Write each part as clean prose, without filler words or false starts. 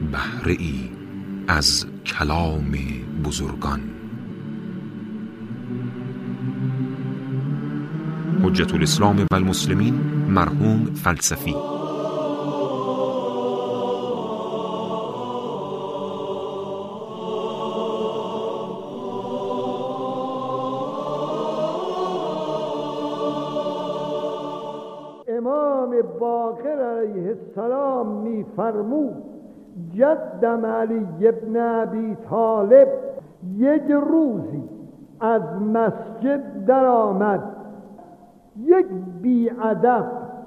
بهره ای از کلام بزرگان. حجت الاسلام و المسلمین مرحوم فلسفی. امام باقر علیه السلام می‌فرمود جدم علی ابن ابی طالب یک روزی از مسجد در آمد، یک بی‌ادب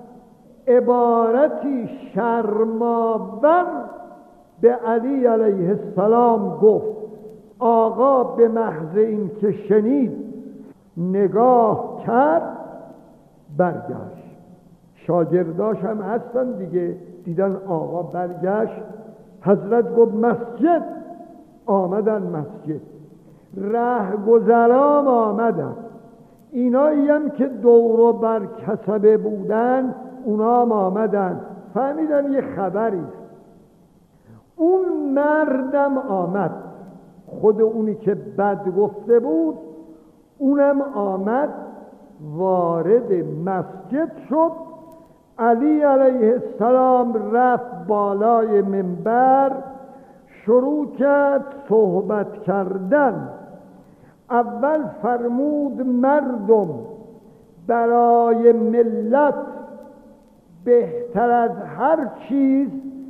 عبارتی شرم‌آور به علی علیه السلام گفت. آقا به محض این که شنید نگاه کرد، برگشت. شاگرداش هم هستن دیگه، دیدن آقا برگشت. حضرت گفت مسجد. آمدن مسجد، رهگذران آمدن، اینایی هم که دور و بر کسبه بودن اونا هم آمدن، فهمیدن یه خبری. اون مردم آمد، خود اونی که بد گفته بود اونم آمد، وارد مسجد شد. علی علیه السلام رفت بالای منبر، شروع کرد صحبت کردن. اول فرمود مردم، برای ملت بهتر از هر چیز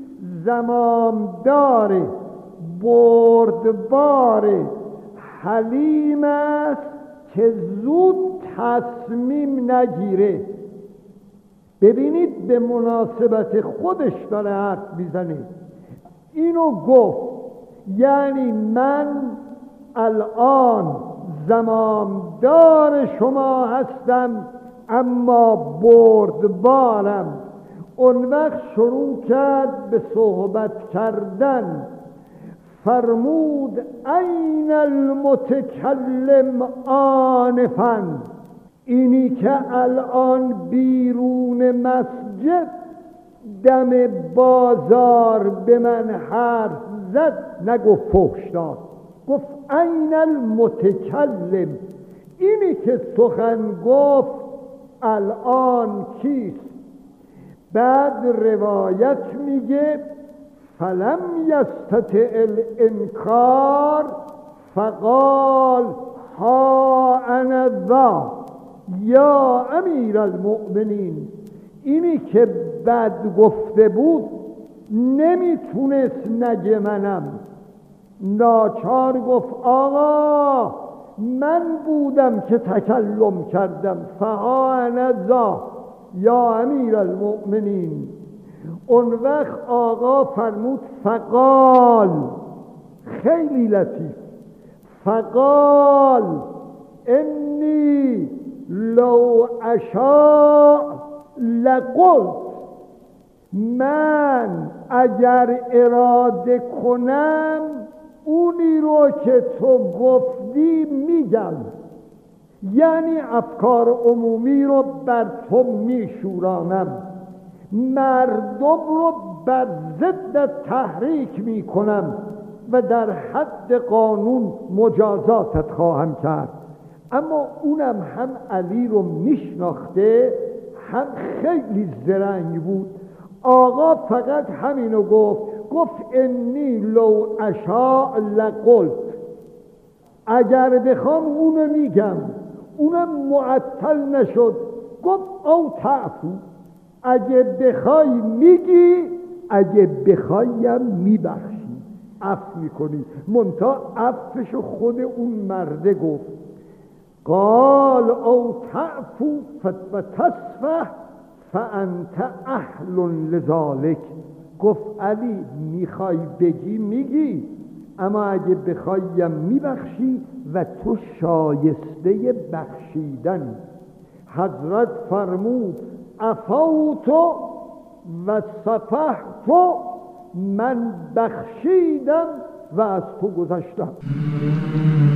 زمامدار بردبار حلیم است که زود تصمیم نگیره. ببینید به مناسبت خودش داره حرف میزنه. اینو گفت یعنی من الان زمامدار شما هستم اما بردبارم. اون وقت شروع کرد به صحبت کردن. فرمود این المتکلم آنفا، اینی که الان بیرون مسجد دم بازار به من حرف زد، نگفت فحش داد، گفت این المتکلم، اینی که سخن گفت الان کیست؟ بعد روایت میگه فلم یستطع الانکار فقال ها انا ذا یا امیر المؤمنین. اینی که بد گفته بود نمیتونست نگه منم، ناچار گفت آقا من بودم که تکلم کردم، فها انا ذا یا امیر المؤمنین. اون وقت آقا فرمود فقال، خیلی لطیف، فقال انی لو اشاء لقلت، من اگر اراده کنم اونی رو که تو گفتی میگم، یعنی افکار عمومی رو بر تو میشورانم، مردم رو بر ضد تحریک میکنم و در حد قانون مجازاتت خواهم کرد. اما اونم هم علی رو میشناخته، هم خیلی زرنگ بود. آقا فقط همینو گفت انی لو اشاء لقلت، اگر بخوام اونو میگم. اونم معطل نشد، گفت او تعفو، اگه بخوای میگی، اگه بخوایم میبخشی، عفو میکنی. منتها عفوشو خود اون مرده گفت. قال او تعفو فتصفح فانت اهل لذالک، گفت علی میخوای بگی میگی، اما اگه بخوایم میبخشی و تو شایسته بخشیدنی. حضرت فرمود عفوت و صفحت، من بخشیدم و از تو گذشتم.